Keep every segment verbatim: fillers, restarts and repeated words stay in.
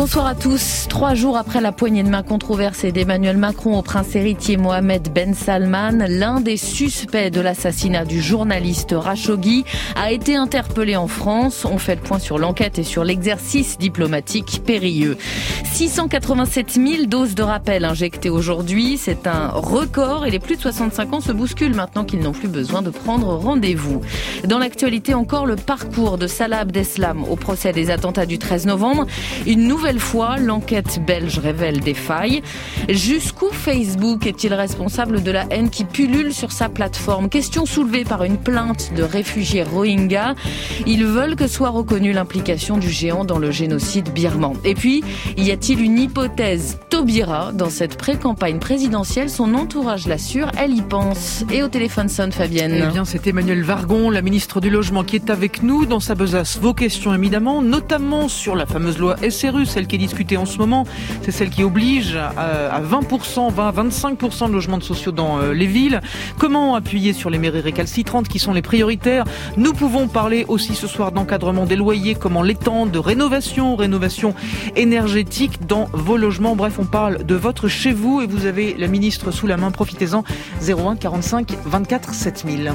Bonsoir à tous. Trois jours après la poignée de main controversée d'Emmanuel Macron au prince héritier Mohamed Ben Salman, l'un des suspects de l'assassinat du journaliste Khashoggi a été interpellé en France. On fait le point sur l'enquête et sur l'exercice diplomatique périlleux. six cent quatre-vingt-sept mille doses de rappel injectées aujourd'hui. C'est un record et les plus de soixante-cinq ans se bousculent maintenant qu'ils n'ont plus besoin de prendre rendez-vous. Dans l'actualité encore, le parcours de Salah Abdeslam au procès des attentats du treize novembre. Une nouvelle fois, l'enquête belge révèle des failles. Jusqu'où Facebook est-il responsable de la haine qui pullule sur sa plateforme ? Question soulevée par une plainte de réfugiés Rohingyas. Ils veulent que soit reconnue l'implication du géant dans le génocide birman. Et puis, y a-t-il une hypothèse Taubira dans cette pré-campagne présidentielle ? Son entourage l'assure, elle y pense. Et au téléphone sonne Fabienne. Eh bien, c'est Emmanuel Vargon, la ministre du Logement, qui est avec nous dans sa besace. Vos questions, évidemment, notamment sur la fameuse loi S R U, celle qui est discutée en ce moment. C'est celle qui oblige à vingt pour cent, vingt à vingt-cinq pour cent de logements sociaux dans les villes. Comment appuyer sur les mairies récalcitrantes qui sont les prioritaires ? Nous pouvons parler aussi ce soir d'encadrement des loyers, comment l'étendre, de rénovation, rénovation énergétique dans vos logements. Bref, on parle de votre chez vous et vous avez la ministre sous la main. Profitez-en. zéro un quarante-cinq vingt-quatre sept mille.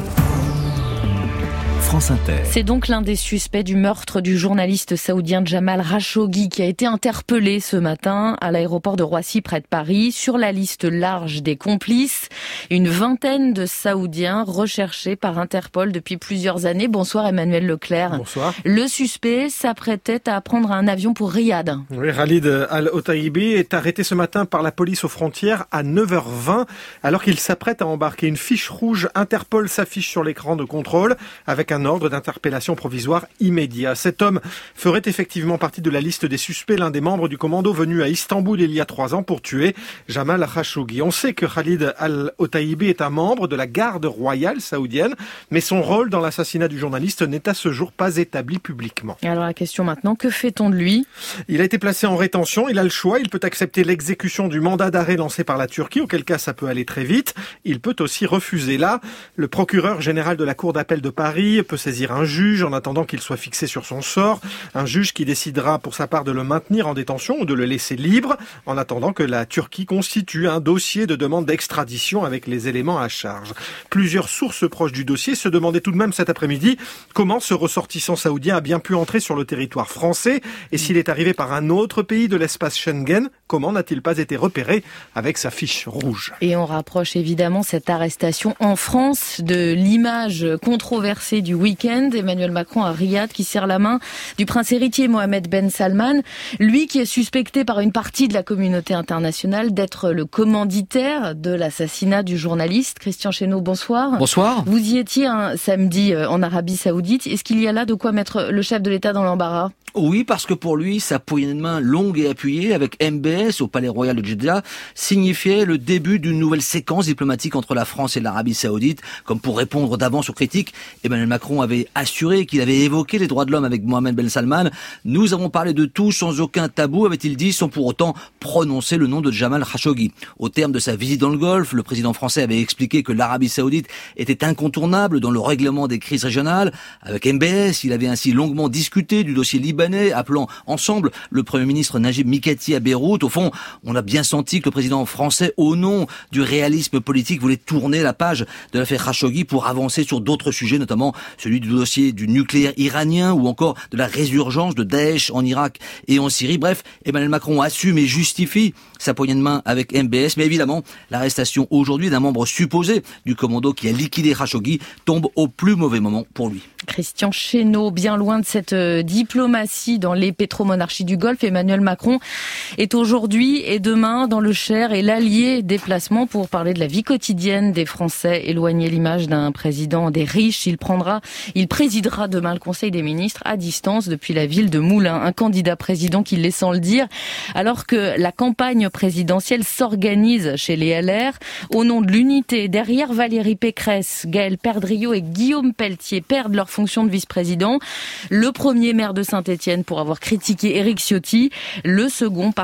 France Inter. C'est donc l'un des suspects du meurtre du journaliste saoudien Jamal Khashoggi qui a été interpellé ce matin à l'aéroport de Roissy près de Paris. Sur la liste large des complices, une vingtaine de Saoudiens recherchés par Interpol depuis plusieurs années. Bonsoir Emmanuel Leclerc. Bonsoir. Le suspect s'apprêtait à prendre un avion pour Riyad. Oui, Khalid Al-Otaibi est arrêté ce matin par la police aux frontières à neuf heures vingt alors qu'il s'apprête à embarquer. Une fiche rouge Interpol s'affiche sur l'écran de contrôle avec un un ordre d'interpellation provisoire immédiat. Cet homme ferait effectivement partie de la liste des suspects, l'un des membres du commando venu à Istanbul il y a trois ans pour tuer Jamal Khashoggi. On sait que Khalid Al-Otaibi est un membre de la garde royale saoudienne, mais son rôle dans l'assassinat du journaliste n'est à ce jour pas établi publiquement. Alors la question maintenant, que fait-on de lui ? Il a été placé en rétention, il a le choix, il peut accepter l'exécution du mandat d'arrêt lancé par la Turquie, auquel cas ça peut aller très vite. Il peut aussi refuser. Là, le procureur général de la Cour d'appel de Paris peut saisir un juge en attendant qu'il soit fixé sur son sort. Un juge qui décidera pour sa part de le maintenir en détention ou de le laisser libre en attendant que la Turquie constitue un dossier de demande d'extradition avec les éléments à charge. Plusieurs sources proches du dossier se demandaient tout de même cet après-midi comment ce ressortissant saoudien a bien pu entrer sur le territoire français et s'il est arrivé par un autre pays de l'espace Schengen, comment n'a-t-il pas été repéré avec sa fiche rouge ? Et on rapproche évidemment cette arrestation en France de l'image controversée du week-end. Emmanuel Macron à Riyad qui serre la main du prince héritier Mohamed Ben Salman, lui qui est suspecté par une partie de la communauté internationale d'être le commanditaire de l'assassinat du journaliste. Christian Chesneau, bonsoir. Bonsoir. Vous y étiez un samedi en Arabie Saoudite. Est-ce qu'il y a là de quoi mettre le chef de l'État dans l'embarras ? Oui, parce que pour lui, sa poignée de main longue et appuyée avec M B S au Palais Royal de Jeddah signifiait le début d'une nouvelle séquence diplomatique entre la France et l'Arabie Saoudite. Comme pour répondre d'avance aux critiques, Emmanuel Macron avait assuré qu'il avait évoqué les droits de l'homme avec Mohamed Ben Salman. Nous avons parlé de tout sans aucun tabou, avait-il dit, sans pour autant prononcer le nom de Jamal Khashoggi. Au terme de sa visite dans le Golfe, le président français avait expliqué que l'Arabie Saoudite était incontournable dans le règlement des crises régionales. Avec M B S, il avait ainsi longuement discuté du dossier libanais, appelant ensemble le Premier ministre Najib Mikati à Beyrouth. Au fond, on a bien senti que le président français, au nom du réalisme politique, voulait tourner la page de l'affaire Khashoggi pour avancer sur d'autres sujets, notamment celui du dossier du nucléaire iranien ou encore de la résurgence de Daesh en Irak et en Syrie. Bref, Emmanuel Macron assume et justifie sa poignée de main avec M B S, mais évidemment, l'arrestation aujourd'hui d'un membre supposé du commando qui a liquidé Khashoggi tombe au plus mauvais moment pour lui. Christian Chesneau, bien loin de cette diplomatie dans les pétromonarchies du Golfe, Emmanuel Macron est aujourd'hui et demain dans le Cher et l'allié déplacement pour parler de la vie quotidienne des Français, éloigner l'image d'un président des riches. Il prendra, il présidera demain le Conseil des ministres à distance depuis la ville de Moulins, un candidat président qui l'est sans le dire, alors que la campagne présidentielle s'organise chez les L R au nom de l'unité. Derrière Valérie Pécresse, Gaël Perdriau et Guillaume Pelletier perdent leur fonction de vice-président. Le premier maire de Saint-Étienne pour avoir critiqué Éric Ciotti, le second parce qu'il n'est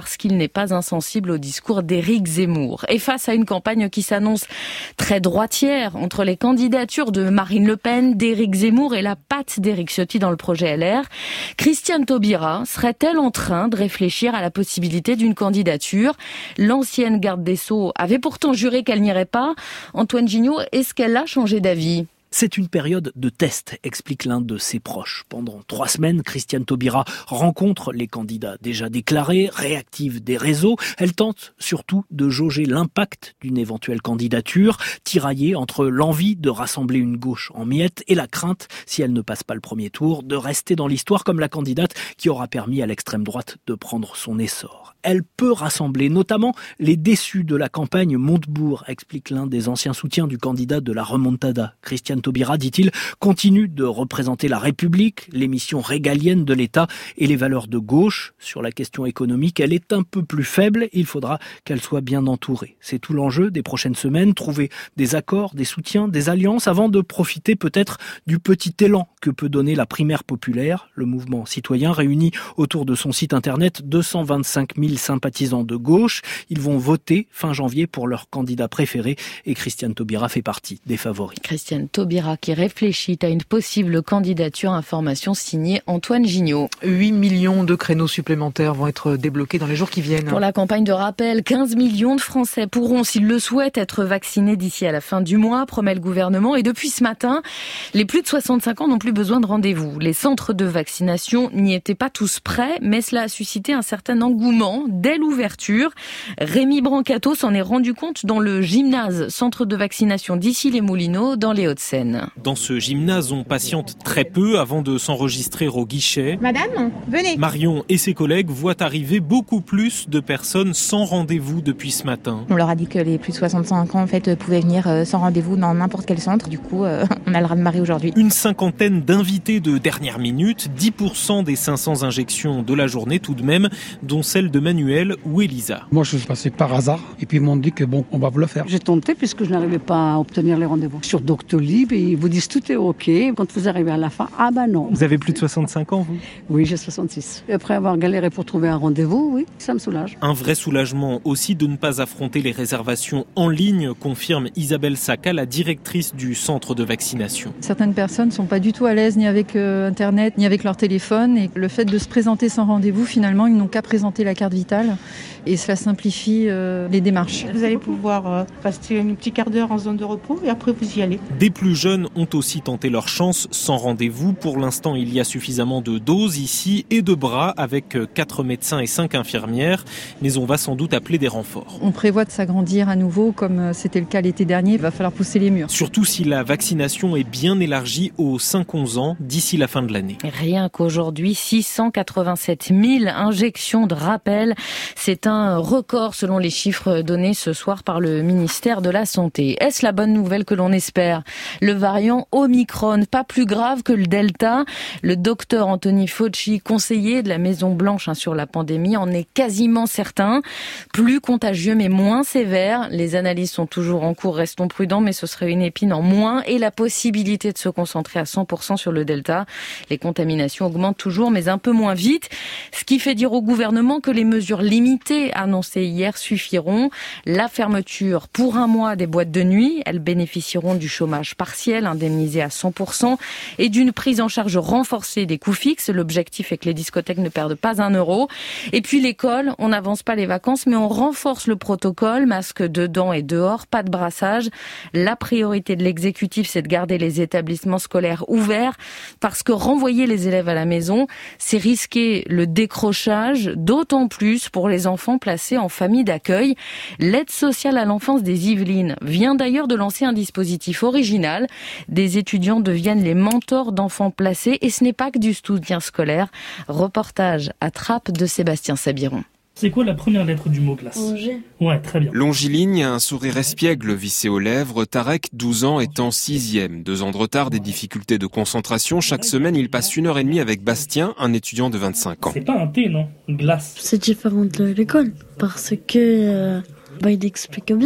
n'est pas insensible au discours d'Éric Zemmour. Et face à une campagne qui s'annonce très droitière entre les candidatures de Marine Le Pen, d'Éric Zemmour et la patte d'Éric Ciotti dans le projet L R, Christiane Taubira serait-elle en train de réfléchir à la possibilité d'une candidature ? L'ancienne garde des Sceaux avait pourtant juré qu'elle n'irait pas. Antoine Gignot, est-ce qu'elle a changé d'avis ? C'est une période de test, explique l'un de ses proches. Pendant trois semaines, Christiane Taubira rencontre les candidats déjà déclarés, réactive des réseaux. Elle tente surtout de jauger l'impact d'une éventuelle candidature, tiraillée entre l'envie de rassembler une gauche en miettes et la crainte, si elle ne passe pas le premier tour, de rester dans l'histoire comme la candidate qui aura permis à l'extrême droite de prendre son essor. Elle peut rassembler notamment les déçus de la campagne Montebourg, explique l'un des anciens soutiens du candidat de la remontada. Christiane Taubira, dit-il, continue de représenter la République, les missions régaliennes de l'État et les valeurs de gauche. Sur la question économique, elle est un peu plus faible. Il faudra qu'elle soit bien entourée. C'est tout l'enjeu des prochaines semaines, trouver des accords, des soutiens, des alliances avant de profiter peut-être du petit élan que peut donner la primaire populaire. Le mouvement citoyen réunit autour de son site internet deux cent vingt-cinq mille sympathisants de gauche. Ils vont voter fin janvier pour leur candidat préféré et Christiane Taubira fait partie des favoris. Christiane Taubira qui réfléchit à une possible candidature, information signée Antoine Gignot. huit millions de créneaux supplémentaires vont être débloqués dans les jours qui viennent. Pour la campagne de rappel, quinze millions de Français pourront, s'ils le souhaitent, être vaccinés d'ici à la fin du mois, promet le gouvernement. Et depuis ce matin, les plus de soixante-cinq ans n'ont plus besoin de rendez-vous. Les centres de vaccination n'y étaient pas tous prêts, mais cela a suscité un certain engouement dès l'ouverture. Rémi Brancato s'en est rendu compte dans le gymnase, centre de vaccination d'Issy-les-Moulineaux, dans les Hauts-de-Seine. Dans ce gymnase, on patiente très peu avant de s'enregistrer au guichet. Madame, venez. Marion et ses collègues voient arriver beaucoup plus de personnes sans rendez-vous depuis ce matin. On leur a dit que les plus de soixante-cinq ans en fait, pouvaient venir sans rendez-vous dans n'importe quel centre. Du coup, euh, on a le raz-de-marée aujourd'hui. Une cinquantaine d'invités de dernière minute, dix pour cent des cinq cents injections de la journée tout de même, dont celle de Manuel ou Elisa. Moi, je suis passé par hasard et puis ils m'ont dit que bon, on va vous le faire. J'ai tenté puisque je n'arrivais pas à obtenir les rendez-vous. Sur Doctolib, ils vous disent tout est OK. Quand vous arrivez à la fin, ah ben non. Vous avez plus de soixante-cinq ans, vous ? Oui, j'ai soixante-six. Et après avoir galéré pour trouver un rendez-vous, oui, ça me soulage. Un vrai soulagement aussi de ne pas affronter les réservations en ligne, confirme Isabelle Saka, la directrice du centre de vaccination. Certaines personnes ne sont pas du tout à l'aise ni avec euh, Internet, ni avec leur téléphone. Et le fait de se présenter sans rendez-vous, finalement, ils n'ont qu'à présenter la carte vitale. Et cela simplifie euh, les démarches. Vous allez pouvoir euh, rester un petit quart d'heure en zone de repos et après vous y allez. Des plus jeunes ont aussi tenté leur chance sans rendez-vous. Pour l'instant, il y a suffisamment de doses ici et de bras avec quatre médecins et cinq infirmières. Mais on va sans doute appeler des renforts. On prévoit de s'agrandir à nouveau comme c'était le cas l'été dernier. Il va falloir pousser les murs. Surtout si la vaccination est bien élargie aux cinq à onze ans d'ici la fin de l'année. Rien qu'aujourd'hui, six cent quatre-vingt-sept mille injections de rappel. C'est un record selon les chiffres donnés ce soir par le ministère de la Santé. Est-ce la bonne nouvelle que l'on espère ? Le variant Omicron, pas plus grave que le Delta. Le docteur Anthony Fauci, conseiller de la Maison-Blanche hein, sur la pandémie, en est quasiment certain. Plus contagieux mais moins sévère. Les analyses sont toujours en cours, restons prudents, mais ce serait une épine en moins et la possibilité de se concentrer à cent pour cent sur le Delta. Les contaminations augmentent toujours, mais un peu moins vite. Ce qui fait dire au gouvernement que les mesures limitées annoncées hier suffiront. La fermeture pour un mois des boîtes de nuit. Elles bénéficieront du chômage partiel, indemnisé à cent pour cent, et d'une prise en charge renforcée des coûts fixes. L'objectif est que les discothèques ne perdent pas un euro. Et puis l'école, on n'avance pas les vacances, mais on renforce le protocole. Masque dedans et dehors, pas de brassage. La priorité de l'exécutif, c'est de garder les établissements scolaires ouverts, parce que renvoyer les élèves à la maison, c'est risquer le décrochage, d'autant plus pour les enfants placés en famille d'accueil. L'aide sociale à l'enfance des Yvelines vient d'ailleurs de lancer un dispositif original. Des étudiants deviennent les mentors d'enfants placés et ce n'est pas que du soutien scolaire. Reportage à Trappes de Sébastien Sabiron. C'est quoi la première lettre du mot classe ? Longé. Ouais, très bien. Longiligne, un sourire espiègle vissé aux lèvres. Tarek, douze ans, est en sixième. Deux ans de retard, des difficultés de concentration. Chaque semaine, il passe une heure et demie avec Bastien, un étudiant de vingt-cinq ans. C'est pas un thé, non ? Glace. C'est différent de l'école, parce que, euh, bah, il explique bien.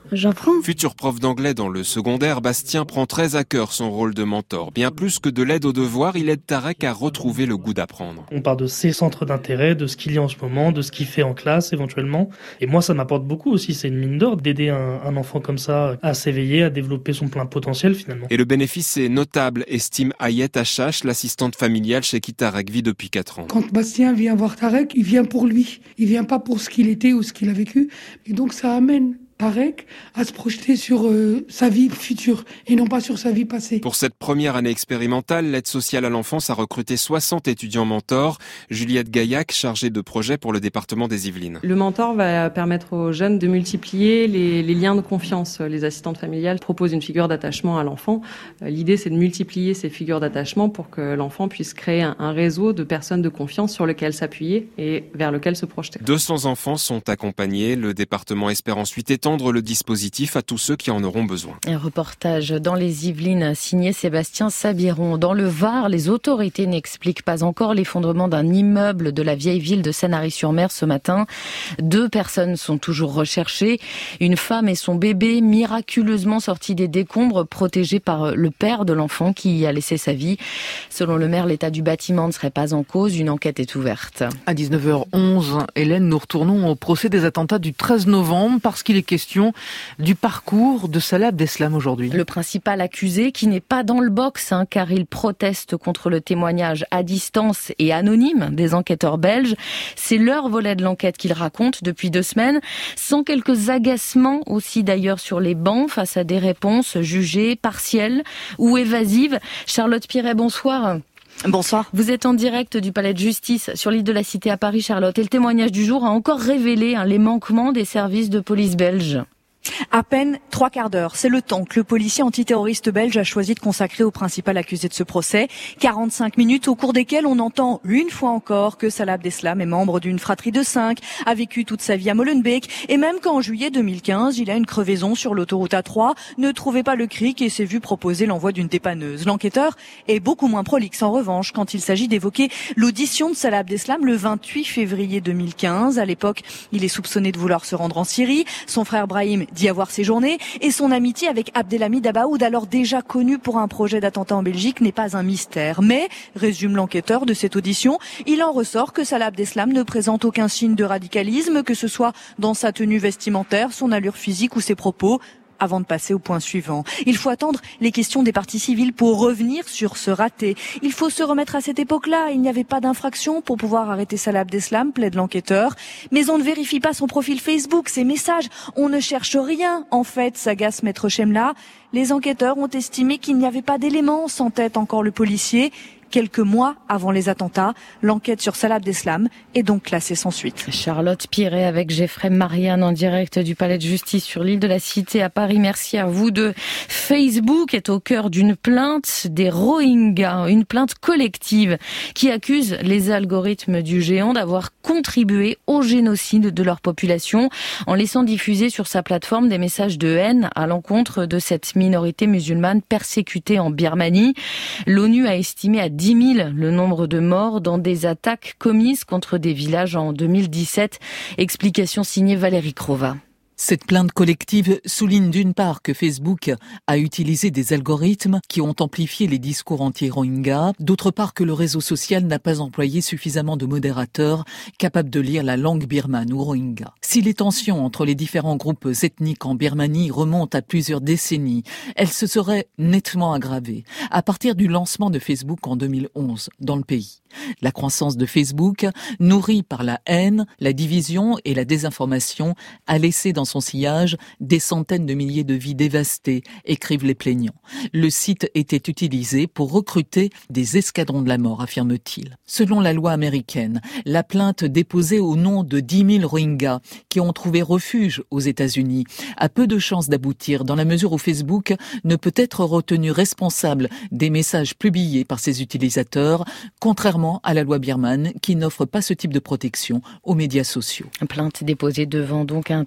j'apprends. Futur prof d'anglais dans le secondaire, Bastien prend très à cœur son rôle de mentor. Bien plus que de l'aide aux devoirs, il aide Tarek à retrouver le goût d'apprendre. On parle de ses centres d'intérêt, de ce qu'il y a en ce moment, de ce qu'il fait en classe éventuellement. Et moi, ça m'apporte beaucoup aussi. C'est une mine d'or d'aider un, un enfant comme ça à s'éveiller, à développer son plein potentiel finalement. Et le bénéfice est notable, estime Ayet Achache, l'assistante familiale chez qui Tarek vit depuis quatre ans. Quand Bastien vient voir Tarek, il vient pour lui. Il vient pas pour ce qu'il était ou ce qu'il a vécu. Et donc ça amène Tarek à se projeter sur euh, sa vie future et non pas sur sa vie passée. Pour cette première année expérimentale, l'aide sociale à l'enfance a recruté soixante étudiants mentors. Juliette Gaillac, chargée de projet pour le département des Yvelines. Le mentor va permettre aux jeunes de multiplier les, les liens de confiance. Les assistantes familiales proposent une figure d'attachement à l'enfant. L'idée, c'est de multiplier ces figures d'attachement pour que l'enfant puisse créer un, un réseau de personnes de confiance sur lequel s'appuyer et vers lequel se projeter. deux cents enfants sont accompagnés. Le département espère ensuite étendre le dispositif à tous ceux qui en auront besoin. Un reportage dans les Yvelines signé Sébastien Sabiron. Dans le Var, les autorités n'expliquent pas encore l'effondrement d'un immeuble de la vieille ville de Sanary-sur-Mer ce matin. Deux personnes sont toujours recherchées. Une femme et son bébé miraculeusement sortis des décombres, protégés par le père de l'enfant qui y a laissé sa vie. Selon le maire, l'état du bâtiment ne serait pas en cause. Une enquête est ouverte. À dix-neuf heures onze, Hélène, nous retournons au procès des attentats du treize novembre parce qu'il est question du parcours de Salah Abdeslam aujourd'hui. Le principal accusé, qui n'est pas dans le box, hein, car il proteste contre le témoignage à distance et anonyme des enquêteurs belges. C'est leur volet de l'enquête qu'il raconte depuis deux semaines, sans quelques agacements aussi d'ailleurs sur les bancs face à des réponses jugées partielles ou évasives. Charlotte Piret, bonsoir. Bonsoir. Vous êtes en direct du palais de justice sur l'île de la Cité à Paris, Charlotte. Et le témoignage du jour a encore révélé hein, les manquements des services de police belges. À peine trois quarts d'heure, c'est le temps que le policier antiterroriste belge a choisi de consacrer au principal accusé de ce procès. quarante-cinq minutes au cours desquelles on entend une fois encore que Salah Abdeslam est membre d'une fratrie de cinq, a vécu toute sa vie à Molenbeek et même qu'en juillet deux mille quinze, il a une crevaison sur l'autoroute A trois, ne trouvait pas le cric et s'est vu proposer l'envoi d'une dépanneuse. L'enquêteur est beaucoup moins prolixe en revanche quand il s'agit d'évoquer l'audition de Salah Abdeslam le vingt-huit février deux mille quinze. À l'époque, il est soupçonné de vouloir se rendre en Syrie. Son frère Brahim d'y avoir séjourné et son amitié avec Abdelhamid Abaoud, alors déjà connu pour un projet d'attentat en Belgique, n'est pas un mystère. Mais, résume l'enquêteur de cette audition, il en ressort que Salah Abdeslam ne présente aucun signe de radicalisme, que ce soit dans sa tenue vestimentaire, son allure physique ou ses propos. Avant de passer au point suivant, il faut attendre les questions des parties civiles pour revenir sur ce raté. Il faut se remettre à cette époque-là. Il n'y avait pas d'infraction pour pouvoir arrêter Salah Abdeslam, plaide l'enquêteur. Mais on ne vérifie pas son profil Facebook, ses messages. On ne cherche rien, en fait, s'agace Maître Chemla. Les enquêteurs ont estimé qu'il n'y avait pas d'éléments, s'entête encore le policier. Quelques mois avant les attentats, l'enquête sur Salah Abdeslam est donc classée sans suite. Charlotte Piret avec Geoffrey Marianne en direct du palais de justice sur l'île de la Cité à Paris. Merci à vous deux. Facebook est au cœur d'une plainte des Rohingyas, une plainte collective qui accuse les algorithmes du géant d'avoir contribué au génocide de leur population en laissant diffuser sur sa plateforme des messages de haine à l'encontre de cette minorité musulmane persécutée en Birmanie. L'ONU a estimé à dix mille le nombre de morts dans des attaques commises contre des villages en deux mille dix-sept. Explication signée Valérie Crova. Cette plainte collective souligne d'une part que Facebook a utilisé des algorithmes qui ont amplifié les discours anti-Rohingyas, d'autre part que le réseau social n'a pas employé suffisamment de modérateurs capables de lire la langue birmane ou Rohingya. Si les tensions entre les différents groupes ethniques en Birmanie remontent à plusieurs décennies, elles se seraient nettement aggravées à partir du lancement de Facebook en deux mille onze dans le pays. La croissance de Facebook, nourrie par la haine, la division et la désinformation, a laissé dans son sillage des centaines de milliers de vies dévastées, écrivent les plaignants. Le site était utilisé pour recruter des escadrons de la mort, affirme-t-il. Selon la loi américaine, la plainte déposée au nom de dix mille Rohingyas qui ont trouvé refuge aux États-Unis a peu de chances d'aboutir dans la mesure où Facebook ne peut être retenu responsable des messages publiés par ses utilisateurs, contrairement à la loi birmane qui n'offre pas ce type de protection aux médias sociaux. Plainte déposée devant donc un tribunal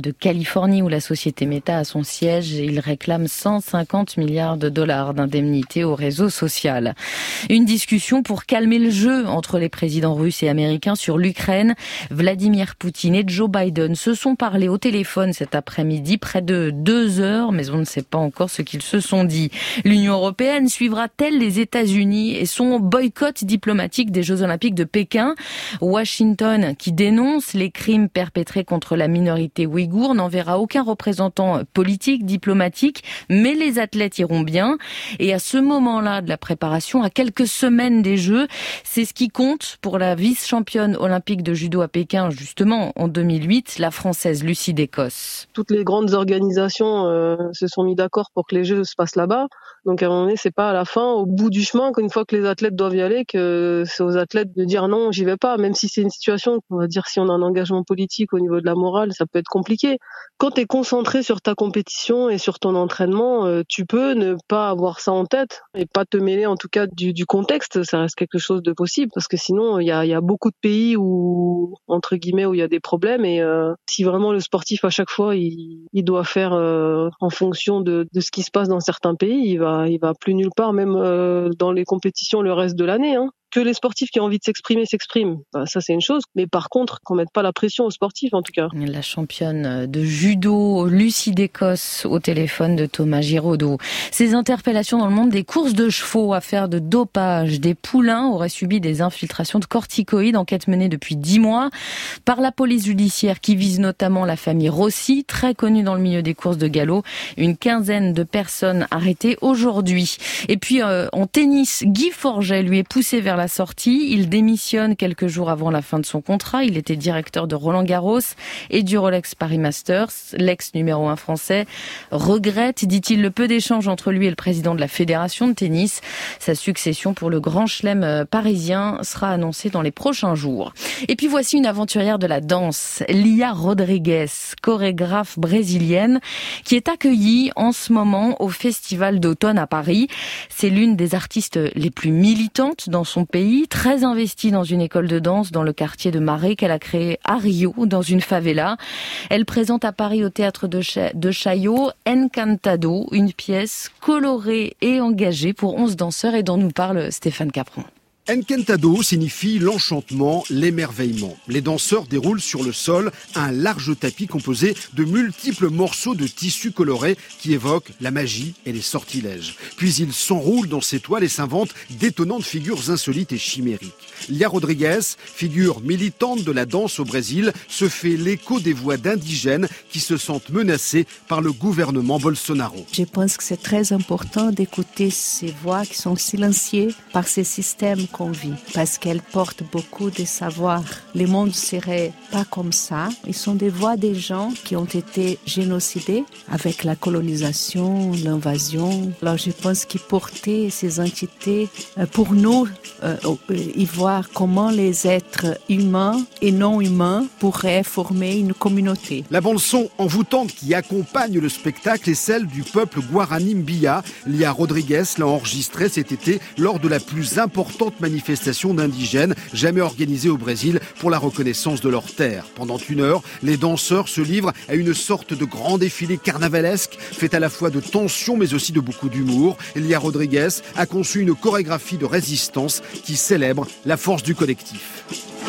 de Californie où la société Meta a son siège et il réclame cent cinquante milliards de dollars d'indemnités au réseau social. Une discussion pour calmer le jeu entre les présidents russes et américains sur l'Ukraine. Vladimir Poutine et Joe Biden se sont parlé au téléphone cet après-midi, près de deux heures, mais on ne sait pas encore ce qu'ils se sont dit. L'Union européenne suivra-t-elle les États-Unis et son boycott diplomatique des Jeux Olympiques de Pékin? Washington, qui dénonce les crimes perpétrés contre la minorité ouïghour, n'enverra aucun représentant politique, diplomatique, mais les athlètes iront bien. Et à ce moment-là de la préparation, à quelques semaines des Jeux, c'est ce qui compte pour la vice-championne olympique de judo à Pékin, justement en deux mille huit, la Française Lucie Descosses. Toutes les grandes organisations euh, se sont mis d'accord pour que les Jeux se passent là-bas. Donc à un moment donné, c'est pas à la fin, au bout du chemin, qu'une fois que les athlètes doivent y aller, que c'est aux athlètes de dire non, j'y vais pas. Même si c'est une situation, on va dire, si on a un engagement politique au niveau de la morale, ça peut être compliqué. Quand tu es concentré sur ta compétition et sur ton entraînement, euh, tu peux ne pas avoir ça en tête et pas te mêler en tout cas du, du contexte. Ça reste quelque chose de possible parce que sinon, il y a, y a beaucoup de pays où, entre guillemets, où il y a des problèmes et euh, si vraiment le sportif à chaque fois, il, il doit faire euh, en fonction de, de ce qui se passe dans certains pays, il va il va plus nulle part, même euh, dans les compétitions le reste de l'année. Hein. Que les sportifs qui ont envie de s'exprimer s'expriment, bah, ça c'est une chose. Mais par contre, qu'on mette pas la pression aux sportifs en tout cas. La championne de judo, Lucie Descosses, au téléphone de Thomas Giraudot. Ces interpellations dans le monde des courses de chevaux, affaires de dopage, des poulains auraient subi des infiltrations de corticoïdes, enquête menée depuis dix mois par la police judiciaire qui vise notamment la famille Rossi, très connue dans le milieu des courses de galop. Une quinzaine de personnes arrêtées aujourd'hui. Et puis euh, en tennis, Guy Forget lui est poussé vers la sortie. Il démissionne quelques jours avant la fin de son contrat. Il était directeur de Roland Garros et du Rolex Paris Masters. L'ex numéro un français regrette, dit-il, le peu d'échanges entre lui et le président de la fédération de tennis. Sa succession pour le Grand Chelem parisien sera annoncée dans les prochains jours. Et puis voici une aventurière de la danse, Lia Rodrigues, chorégraphe brésilienne, qui est accueillie en ce moment au Festival d'automne à Paris. C'est l'une des artistes les plus militantes dans son pays, très investie dans une école de danse dans le quartier de Marais qu'elle a créé à Rio, dans une favela. Elle présente à Paris au théâtre de, Ch- de Chaillot Encantado, une pièce colorée et engagée pour onze danseurs et dont nous parle Stéphane Capron. Encantado signifie l'enchantement, l'émerveillement. Les danseurs déroulent sur le sol un large tapis composé de multiples morceaux de tissu coloré qui évoquent la magie et les sortilèges. Puis ils s'enroulent dans ces toiles et s'inventent d'étonnantes figures insolites et chimériques. Lia Rodrigues, figure militante de la danse au Brésil, se fait l'écho des voix d'indigènes qui se sentent menacés par le gouvernement Bolsonaro. Je pense que c'est très important d'écouter ces voix qui sont silenciées par ces systèmes qu'on vit, parce qu'elles portent beaucoup de savoir. Le monde ne serait pas comme ça. Ils sont des voix des gens qui ont été génocidés avec la colonisation, l'invasion. Alors je pense qu'ils portaient ces entités pour nous, euh, y voir comment les êtres humains et non humains pourraient former une communauté. La bande-son envoûtante qui accompagne le spectacle est celle du peuple Guarani Mbia. Lia Rodrigues l'a enregistrée cet été lors de la plus importante manifestation d'indigènes jamais organisée au Brésil pour la reconnaissance de leurs terres. Pendant une heure, les danseurs se livrent à une sorte de grand défilé carnavalesque, fait à la fois de tension mais aussi de beaucoup d'humour. Lia Rodrigues a conçu une chorégraphie de résistance qui célèbre la force du collectif.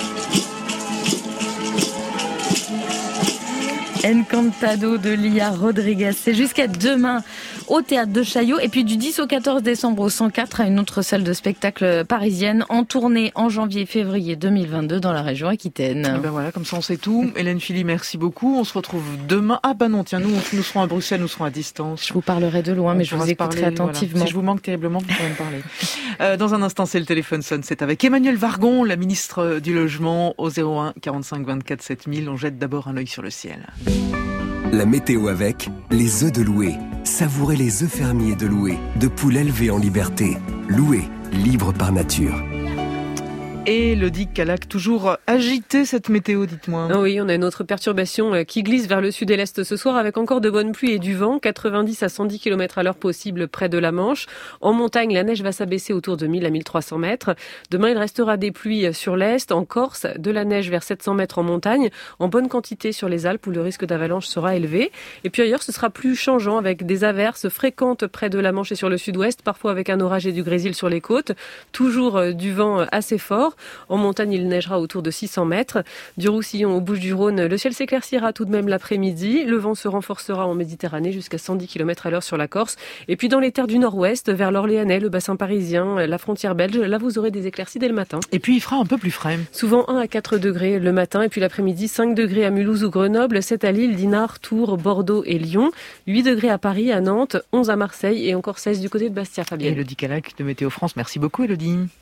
Encantado de Lia Rodrigues. C'est jusqu'à demain au théâtre de Chaillot et puis du dix au quatorze décembre au cent quatre à une autre salle de spectacle parisienne en tournée en janvier et février deux mille vingt-deux dans la région Aquitaine. Et ben voilà, comme ça on sait tout. Hélène Philly, merci beaucoup. On se retrouve demain. Ah bah non, tiens, nous, nous serons à Bruxelles, nous serons à distance. Je vous parlerai de loin, on mais je vous écouterai parler, attentivement. Voilà. Si je vous manque terriblement, vous pourrez me parler. Euh, dans un instant, c'est le téléphone sonne. C'est avec Emmanuelle Vargon, la ministre du Logement, au zéro un quarante-cinq vingt-quatre sept mille. On jette d'abord un œil sur le ciel. La météo avec les œufs de Loué. Savourez les œufs fermiers de Loué, de poules élevées en liberté. Loué, libre par nature. Et Elodie Calac, toujours agitée cette météo, dites-moi. Ah oui, on a une autre perturbation qui glisse vers le sud et l'est ce soir avec encore de bonnes pluies et du vent, quatre-vingt-dix à cent dix kilomètres à l'heure possible près de la Manche. En montagne, la neige va s'abaisser autour de mille à mille trois cents mètres. Demain, il restera des pluies sur l'est, en Corse, de la neige vers sept cents mètres en montagne, en bonne quantité sur les Alpes où le risque d'avalanche sera élevé. Et puis ailleurs, ce sera plus changeant avec des averses fréquentes près de la Manche et sur le sud-ouest, parfois avec un orage et du grésil sur les côtes. Toujours du vent assez fort. En montagne, il neigera autour de six cents mètres. Du Roussillon aux Bouches-du-Rhône, le ciel s'éclaircira tout de même l'après-midi. Le vent se renforcera en Méditerranée jusqu'à cent dix kilomètres à l'heure sur la Corse. Et puis dans les terres du nord-ouest, vers l'Orléanais, le bassin parisien, la frontière belge, là vous aurez des éclaircies dès le matin. Et puis il fera un peu plus frais. Souvent un à quatre degrés le matin et puis l'après-midi cinq degrés à Mulhouse ou Grenoble, sept à Lille, Dinard, Tours, Bordeaux et Lyon, huit degrés à Paris, à Nantes, onze à Marseille et encore seize du côté de Bastia, Fabienne. Elodie Calac de Météo France, merci beaucoup Elodie.